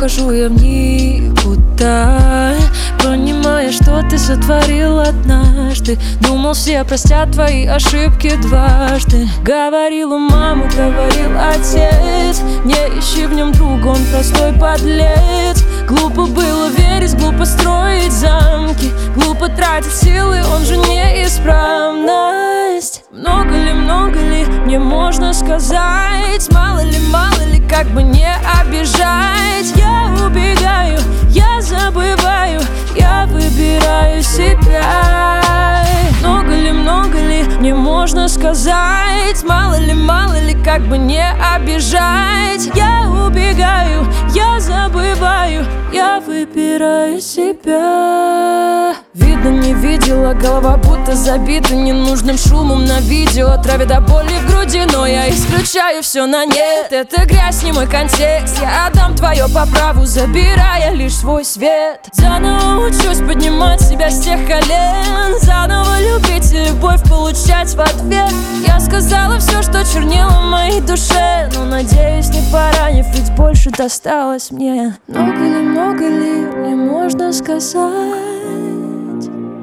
ухожу я в никуда, понимая, что ты сотворил однажды. Думал, все простят твои ошибки дважды. Говорила мама, говорил отец, не ищи в нем друга, он простой подлец. Глупо было верить, глупо строить замки, глупо тратить силы, он же неисправность. Много ли мне можно сказать? Мало ли, как бы не обижать. Я убегаю, я забываю, я выбираю себя. Много ли мне можно сказать? Мало ли, как бы не обижать. Я убегаю, я забываю, я выбираю себя. Видно, не видела, голова будто забита ненужным шумом на видео, травит до боли в груди, но я исключаю все на нет. Это грязь, не мой контекст, я отдам твое по праву, забирая лишь свой свет. Заново учусь поднимать себя с тех колен, заново любить и любовь получать в ответ. Я сказала все, что чернило в моей душе, но надеюсь, не поранив, ведь больше досталось мне. Много ли мне можно сказать?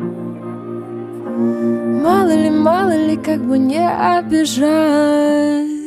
Мало ли, как бы не обижать.